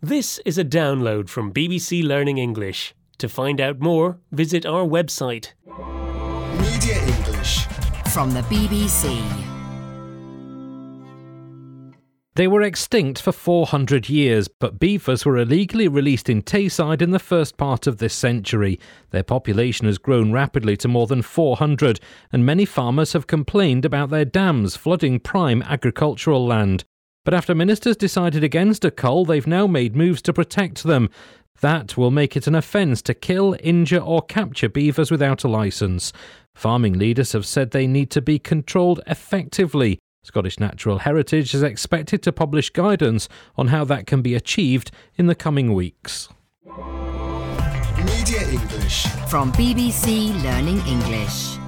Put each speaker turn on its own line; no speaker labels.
This is a download from BBC Learning English. To find out more, visit our website.
Media English
from the BBC.
They were extinct for 400 years, but beavers were illegally released in Tayside in the first part of this century. Their population has grown rapidly to more than 400, and many farmers have complained about their dams flooding prime agricultural land. But after ministers decided against a cull, they've now made moves to protect them. That will make it an offence to kill, injure or capture beavers without a licence. Farming leaders have said they need to be controlled effectively. Scottish Natural Heritage is expected to publish guidance on how that can be achieved in the coming weeks.
Media English
from BBC Learning English.